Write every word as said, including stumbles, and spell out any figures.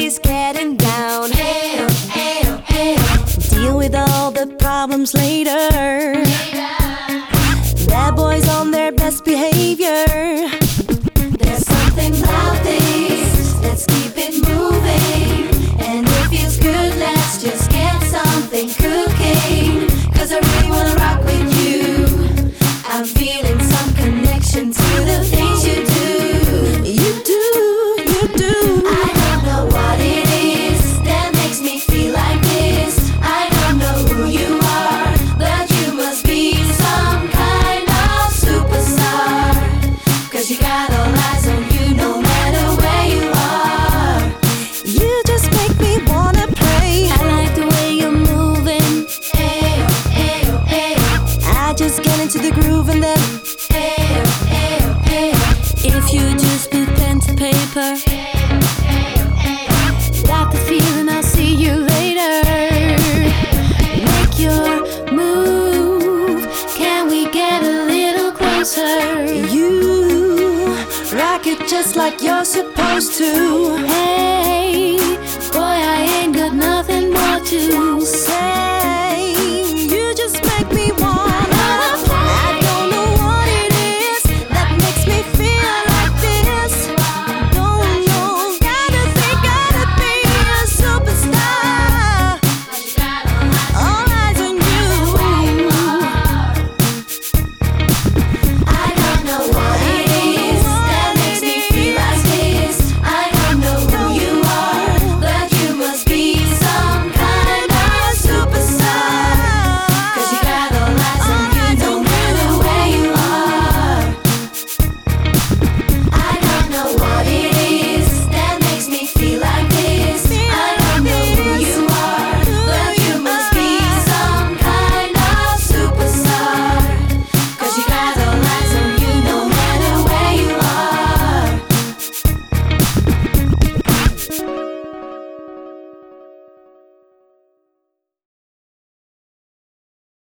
always getting down. Hey, hey, hey. Deal with all the problems later. Bad boys on their best behavior. There's something about this, let's keep it moving. And it feels good, let's just get something cooking. Cause I really wanna rock with you. I'm feeling some connection to the things you do. You do, you do. I don't know what it is that makes me feel like this. I don't know who you are, but you must be some kind of superstar. Cause you got all eyes on you no matter where you are. You just make me wanna play. I like the way you're moving. Ayo, ayo, ayo. I just get into the groove and then Ayo, ayo, ayo. If you just put pen to paper, Ayo, ayo, ayo. got the feeling I'll see you later. Make your move, can we get a little closer? you rock it just like you're supposed to. Hey,